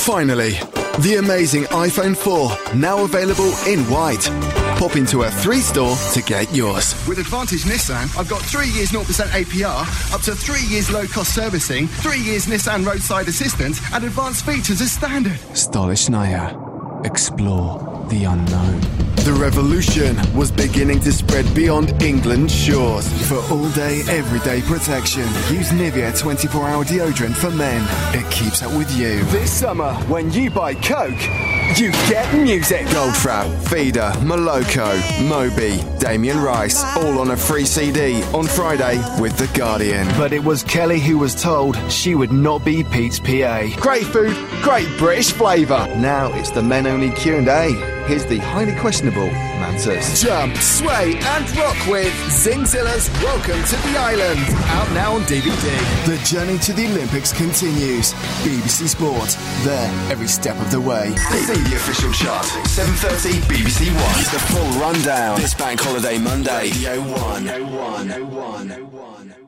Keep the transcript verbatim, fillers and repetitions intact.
Finally, the amazing iPhone four, now available in white. Pop into a three store to get yours. With Advantage Nissan, I've got three years zero percent A P R, up to three years low-cost servicing, three years Nissan roadside assistance, and advanced features as standard. Stolichnaya. Explore the unknown. The revolution was beginning to spread beyond England's shores. For all-day, everyday protection, use Nivea twenty-four hour deodorant for men. It keeps up with you. This summer, when you buy Coke, you get music. Goldfrapp, Feeder, Moloko, Moby, Damien Rice, all on a free C D on Friday with The Guardian. But it was Kelly who was told she would not be Pete's P A. Great food, great British flavour. Now it's the men-only Q and A. Here's the highly questionable Mantis. Jump, sway and rock with Zingzilla's Welcome to the Island. Out now on D V D. The journey to the Olympics continues. B B C Sport, there every step of the way. See the official chart, seven thirty B B C One. The full rundown. This bank holiday Monday. Radio one. Radio one. Radio one.